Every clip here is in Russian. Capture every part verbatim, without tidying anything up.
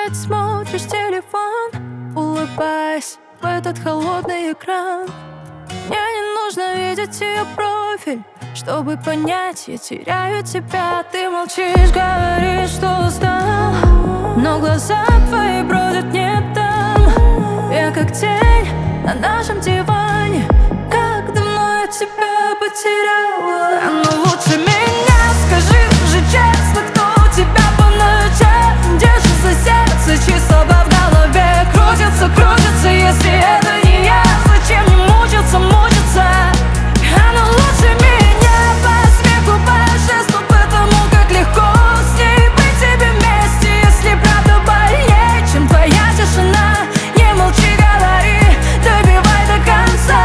ты смотришь телефон, улыбаясь в этот холодный экран. Мне не нужно видеть ее профиль, чтобы понять, я теряю тебя. Ты молчишь, говоришь, что устал, но глаза твои бродят не там. Я как тень на нашем диване, как давно я тебя потеряла. Ну лучше меня скажи же честно, кто у тебя по ночам держит за сердце, чьи слова в голове крутятся, крутятся. Если это не я, зачем не мучиться, мучиться? А ну лучше меня по смеху, по жесту, потому как легко с ней быть тебе вместе. Если правда больнее, чем твоя тишина, не молчи, говори, добивай до конца.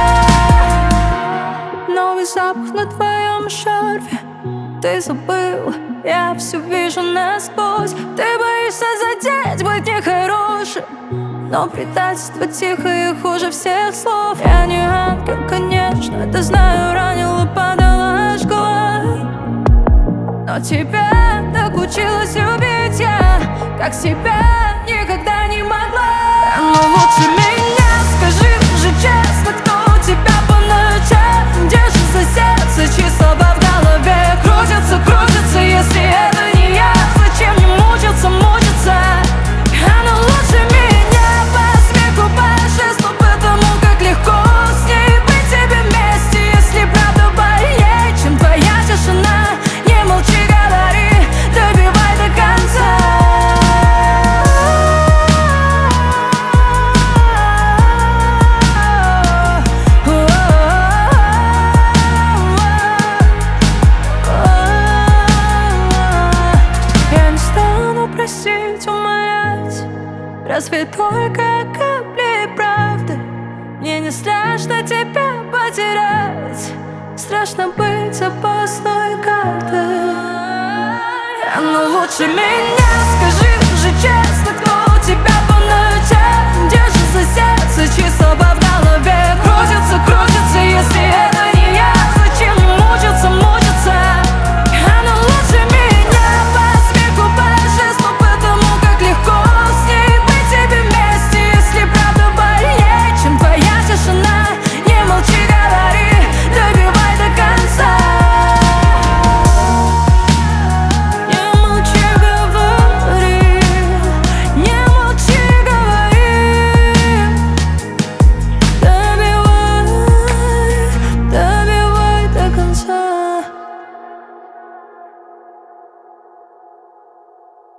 Новый запах на твоем шарфе, ты забыл, я все вижу насквозь. Ты боишься задеть, быть нехорошим, но предательство тихо и хуже всех слов. Я не ангел, конечно, это знаю, ранил и подала жгла, но тебя так училась любить я, как себя никогда не могла. Но лучше меня скажи же честно, кто у тебя по ночам держит за сердце, чьи слова в голове крутятся, крутятся. Если это не я, зачем не мучиться, мучиться? А ну лучше меня по смеху, по жесту, потому как легко с ней быть тебе вместе. Если правда больнее, чем твоя тишина, не молчи, говори, добивай до конца. Я не стану просить, умолять, разве только капли правды. Мне не страшно тебя потерять, страшно быть опасной картой. Ну лучше меня скажи